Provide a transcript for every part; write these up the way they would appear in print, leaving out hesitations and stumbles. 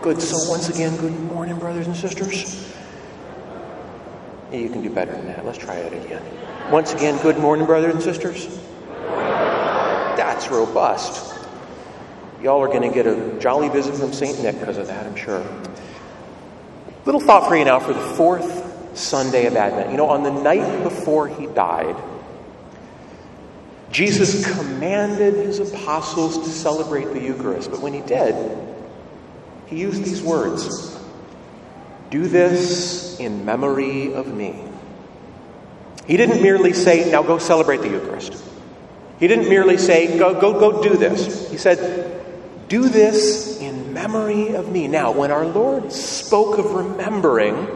Good. So once again, good morning, brothers and sisters. Yeah, you can do better than that. Let's try it again. Once again, good morning, brothers and sisters. That's robust. Y'all are going to get a jolly visit from St. Nick because of that, I'm sure. Little thought for you now for the fourth Sunday of Advent. You know, on the night before he died, Jesus commanded his apostles to celebrate the Eucharist. But when he did, he used these words: "Do this in memory of me." He didn't merely say, "Now go celebrate the Eucharist." He didn't merely say, go do this. He said, "Do this in memory of me." Now, when our Lord spoke of remembering,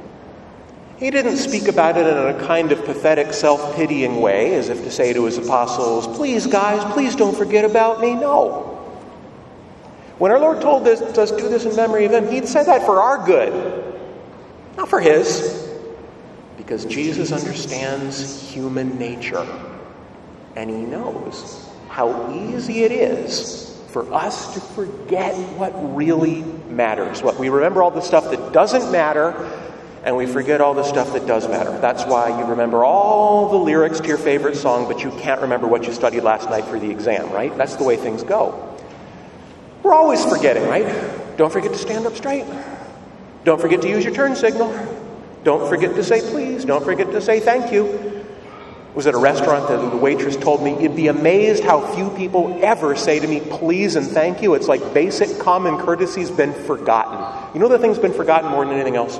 he didn't speak about it in a kind of pathetic, self-pitying way, as if to say to his apostles, "Please, guys, please don't forget about me." No. When our Lord told us to do this in memory of him, he'd said that for our good, not for his. Because Jesus understands human nature. And he knows how easy it is for us to forget what really matters. We remember all the stuff that doesn't matter, and we forget all the stuff that does matter. That's why you remember all the lyrics to your favorite song, but you can't remember what you studied last night for the exam, right? That's the way things go. We're always forgetting, right? Don't forget to stand up straight. Don't forget to use your turn signal. Don't forget to say please. Don't forget to say thank you. I was at a restaurant that the waitress told me, "You'd be amazed how few people ever say to me please and thank you. It's like basic common courtesy's been forgotten." You know the thing's been forgotten more than anything else?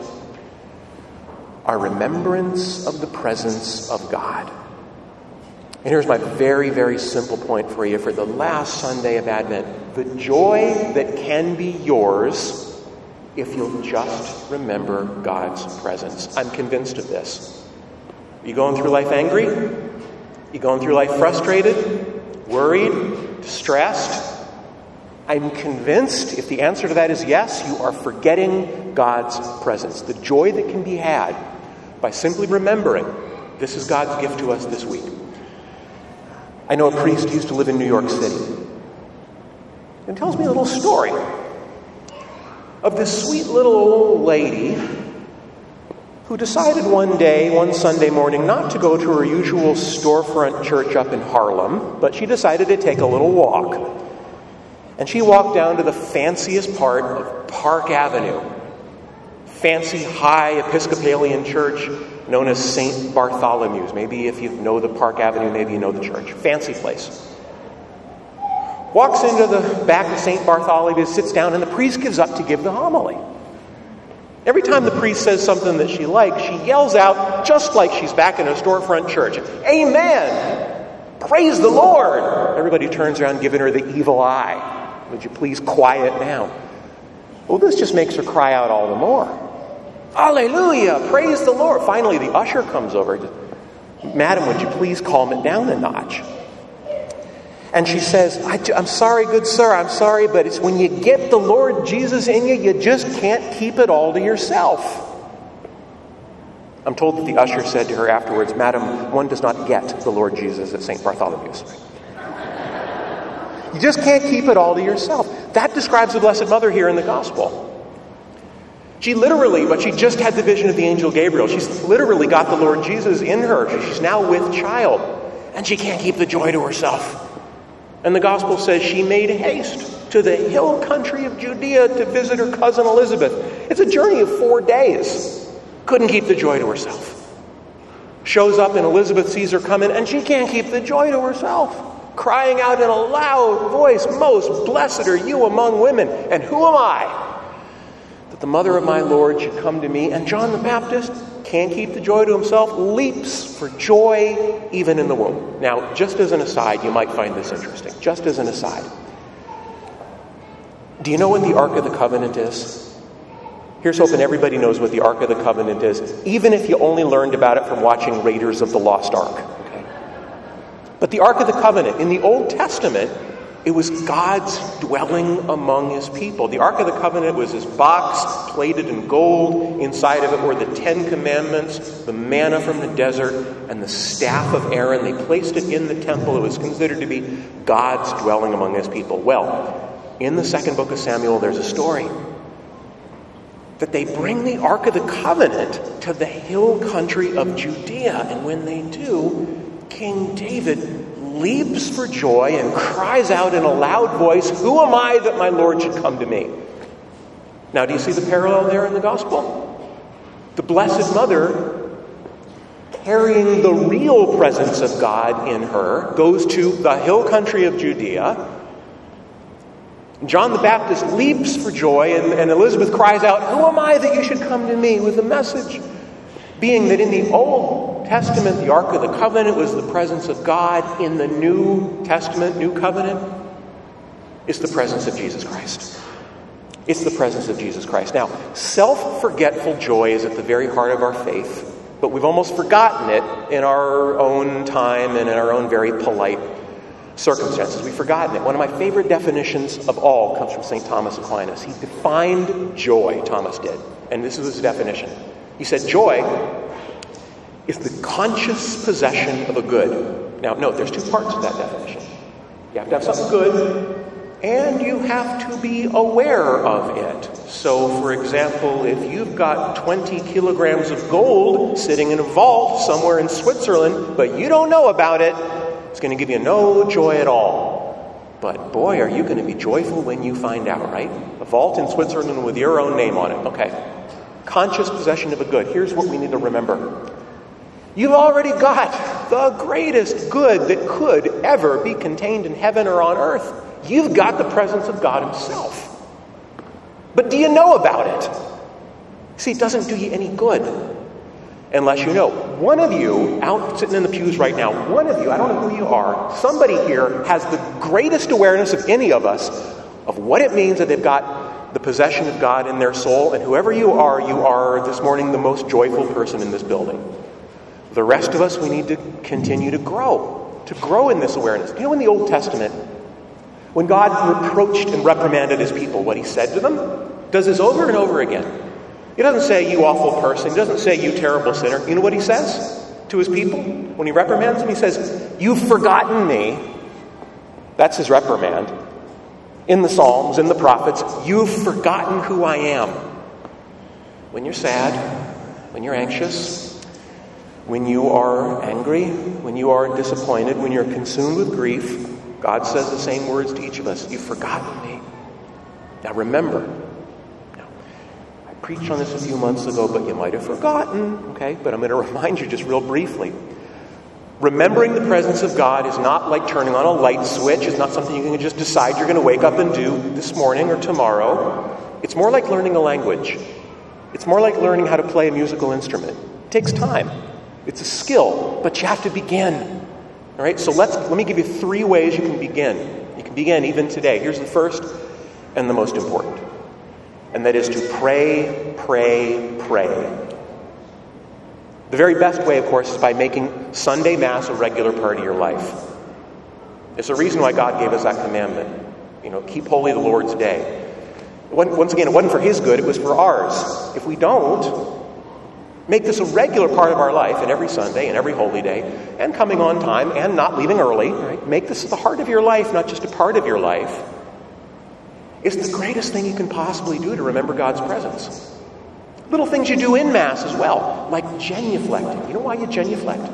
Our remembrance of the presence of God. And here's my very, very simple point for you for the last Sunday of Advent. The joy that can be yours if you'll just remember God's presence. I'm convinced of this. Are you going through life angry? You going through life frustrated, worried, distressed? I'm convinced if the answer to that is yes, you are forgetting God's presence. The joy that can be had by simply remembering this is God's gift to us this week. I know a priest who used to live in New York City. And tells me a little story of this sweet little old lady who decided one Sunday morning, not to go to her usual storefront church up in Harlem, but she decided to take a little walk. And she walked down to the fanciest part of Park Avenue. Fancy, high Episcopalian church known as St. Bartholomew's. Maybe if you know the Park Avenue, maybe you know the church. Fancy place. Walks into the back of St. Bartholomew's, sits down, and the priest gives up to give the homily. Every time the priest says something that she likes, she yells out, just like she's back in a storefront church, "Amen! Praise the Lord!" Everybody turns around, giving her the evil eye. "Would you please quiet down?" Well, this just makes her cry out all the more. "Hallelujah! Praise the Lord!" Finally, the usher comes over. "Madam, would you please calm it down a notch?" And she says, I'm sorry, good sir, I'm sorry, but it's when you get the Lord Jesus in you, you just can't keep it all to yourself. I'm told that the usher said to her afterwards, "Madam, one does not get the Lord Jesus at St. Bartholomew's." You just can't keep it all to yourself. That describes the Blessed Mother here in the Gospel. She literally, but she just had the vision of the angel Gabriel. She's literally got the Lord Jesus in her. She's now with child. And she can't keep the joy to herself. And the Gospel says she made haste to the hill country of Judea to visit her cousin Elizabeth. It's a journey of 4 days. Couldn't keep the joy to herself. Shows up and Elizabeth sees her coming and she can't keep the joy to herself. Crying out in a loud voice, "Most blessed are you among women, and who am I that the mother of my Lord should come to me?" And John the Baptist can't keep the joy to himself, leaps for joy even in the womb. Now, just as an aside, you might find this interesting. Just as an aside. Do you know what the Ark of the Covenant is? Here's hoping everybody knows what the Ark of the Covenant is, even if you only learned about it from watching Raiders of the Lost Ark. Okay? But the Ark of the Covenant, in the Old Testament, it was God's dwelling among his people. The Ark of the Covenant was this box plated in gold. Inside of it were the 10 Commandments, the manna from the desert, and the staff of Aaron. They placed it in the temple. It was considered to be God's dwelling among his people. Well, in the second book of Samuel, there's a story that they bring the Ark of the Covenant to the hill country of Judea. And when they do, King David leaps for joy and cries out in a loud voice, "Who am I that my Lord should come to me?" Now, do you see the parallel there in the gospel? The Blessed Mother, carrying the real presence of God in her, goes to the hill country of Judea. John the Baptist leaps for joy, and Elizabeth cries out, "Who am I that you should come to me?" with the message being that in the Old Testament, the Ark of the Covenant was the presence of God. In the New Testament, New Covenant, it's the presence of Jesus Christ. It's the presence of Jesus Christ. Now, self-forgetful joy is at the very heart of our faith, but we've almost forgotten it in our own time and in our own very polite circumstances. We've forgotten it. One of my favorite definitions of all comes from St. Thomas Aquinas. He defined joy, Thomas did, and this is his definition. He said, joy is the conscious possession of a good. Now, note, there's two parts to that definition. You have to have something good, and you have to be aware of it. So, for example, if you've got 20 kilograms of gold sitting in a vault somewhere in Switzerland, but you don't know about it, it's going to give you no joy at all. But boy, are you going to be joyful when you find out, right? A vault in Switzerland with your own name on it. Okay. Conscious possession of a good. Here's what we need to remember. You've already got the greatest good that could ever be contained in heaven or on earth. You've got the presence of God himself. But do you know about it? See, it doesn't do you any good unless you know. One of you, out sitting in the pews right now, one of you, I don't know who you are, somebody here has the greatest awareness of any of us of what it means that they've got the possession of God in their soul. And whoever you are this morning the most joyful person in this building. The rest of us, we need to continue to grow in this awareness. You know, in the Old Testament, when God reproached and reprimanded his people, what he said to them, does this over and over again. He doesn't say, "You awful person." He doesn't say, "You terrible sinner." You know what he says to his people? When he reprimands them, he says, "You've forgotten me." That's his reprimand. In the Psalms, in the prophets, you've forgotten who I am. When you're sad, when you're anxious, when you are angry, when you are disappointed, when you're consumed with grief, God says the same words to each of us. You've forgotten me. Now remember. Now, I preached on this a few months ago, but you might have forgotten. Okay, but I'm going to remind you just real briefly. Remembering the presence of God is not like turning on a light switch. It's not something you can just decide you're going to wake up and do this morning or tomorrow. It's more like learning a language. It's more like learning how to play a musical instrument. It takes time. It's a skill, but you have to begin. All right, so let me give you 3 ways you can begin. You can begin even today. Here's the first and the most important. And that is to pray, pray, pray. The very best way, of course, is by making Sunday Mass a regular part of your life. It's the reason why God gave us that commandment. You know, keep holy the Lord's day. Once again, it wasn't for his good, it was for ours. If we don't make this a regular part of our life, and every Sunday and every holy day, and coming on time and not leaving early, right? Make this the heart of your life, not just a part of your life. It's the greatest thing you can possibly do to remember God's presence. Little things you do in Mass as well, like genuflecting. You know why you genuflect?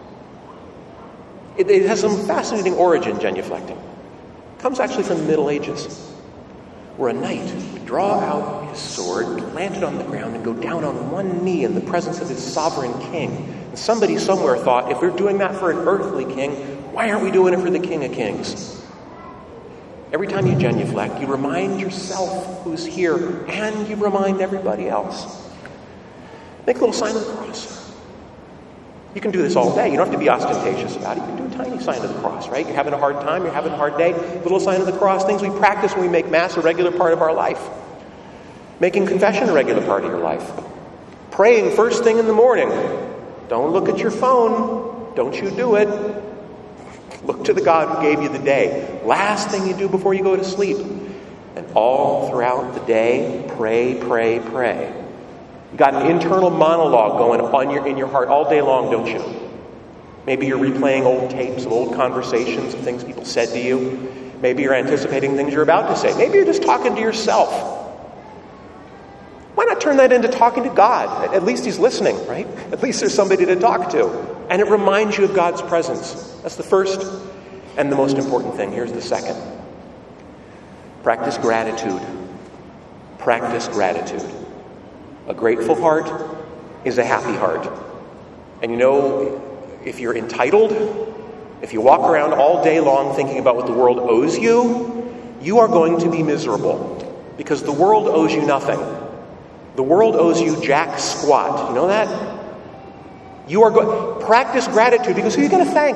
It has some fascinating origin, genuflecting. It comes actually from the Middle Ages, where a knight would draw out his sword, plant it on the ground, and go down on one knee in the presence of his sovereign king. And somebody somewhere thought, if we're doing that for an earthly king, why aren't we doing it for the King of Kings? Every time you genuflect, you remind yourself who's here, and you remind everybody else. Make a little sign of the cross. You can do this all day. You don't have to be ostentatious about it. You can do a tiny sign of the cross, right? You're having a hard time, you're having a hard day. Little sign of the cross, things we practice when we make Mass a regular part of our life. Making confession a regular part of your life. Praying first thing in the morning. Don't look at your phone. Don't you do it. Look to the God who gave you the day. Last thing you do before you go to sleep. And all throughout the day, pray, pray, pray. You got an internal monologue going on in your heart all day long, don't you? Maybe you're replaying old tapes of old conversations of things people said to you. Maybe you're anticipating things you're about to say. Maybe you're just talking to yourself. Why not not turn that into talking to God? At least he's listening, right? At least there's somebody to talk to. And it reminds you of God's presence. That's the first and the most important thing. Here's the second. Practice gratitude. Practice gratitude. A grateful heart is a happy heart. And you know, if you're entitled, if you walk around all day long thinking about what the world owes you, you are going to be miserable. Because the world owes you nothing. The world owes you jack squat. You know that? Practice gratitude, because who are you going to thank?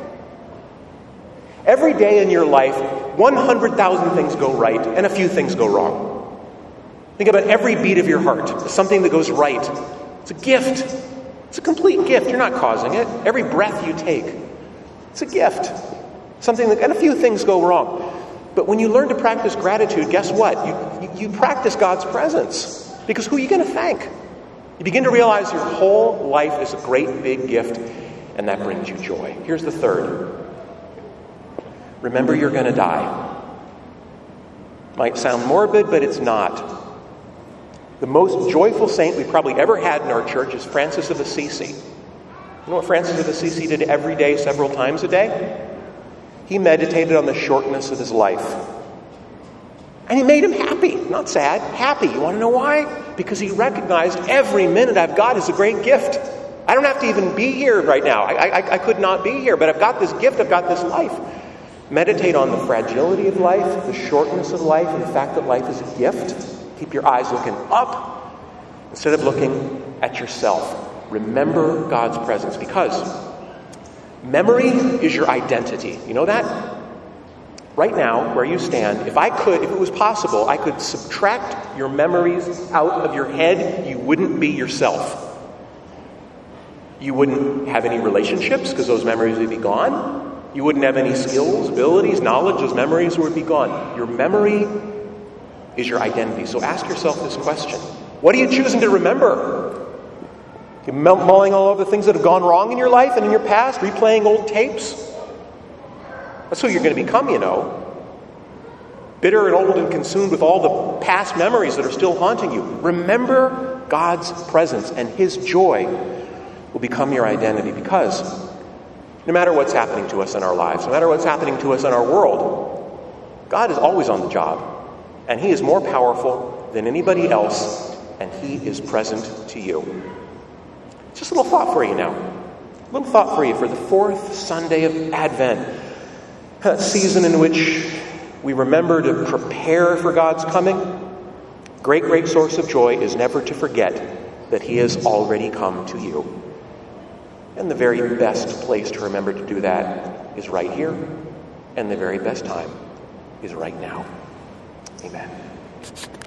Every day in your life, 100,000 things go right and a few things go wrong. Think about every beat of your heart. It's something that goes right. It's a gift. It's a complete gift. You're not causing it. Every breath you take, it's a gift. And a few things go wrong. But when you learn to practice gratitude, guess what? You practice God's presence. Because who are you going to thank? You begin to realize your whole life is a great big gift, and that brings you joy. Here's the third. Remember, you're going to die. Might sound morbid, but it's not. The most joyful saint we probably ever had in our church is Francis of Assisi. You know what Francis of Assisi did every day, several times a day? He meditated on the shortness of his life. And he made him happy, not sad, happy. You want to know why? Because he recognized every minute I've got is a great gift. I don't have to even be here right now. I could not be here, but I've got this gift, I've got this life. Meditate on the fragility of life, the shortness of life, and the fact that life is a gift. Keep your eyes looking up instead of looking at yourself. Remember God's presence, because memory is your identity. You know that? Right now, where you stand, if it was possible, I could subtract your memories out of your head, you wouldn't be yourself. You wouldn't have any relationships, because those memories would be gone. You wouldn't have any skills, abilities, knowledge, those memories would be gone. Your memory is your identity. So ask yourself this question. What are you choosing to remember? You're mulling all over the things that have gone wrong in your life and in your past, replaying old tapes? That's who you're going to become, you know. Bitter and old and consumed with all the past memories that are still haunting you. Remember God's presence, and His joy will become your identity, because no matter what's happening to us in our lives, no matter what's happening to us in our world, God is always on the job, and He is more powerful than anybody else, and He is present to you. Just a little thought for you now. A little thought for you for the fourth Sunday of Advent. A season in which we remember to prepare for God's coming. Great source of joy is never to forget that He has already come to you. And the very best place to remember to do that is right here, and the very best time is right now. Amen.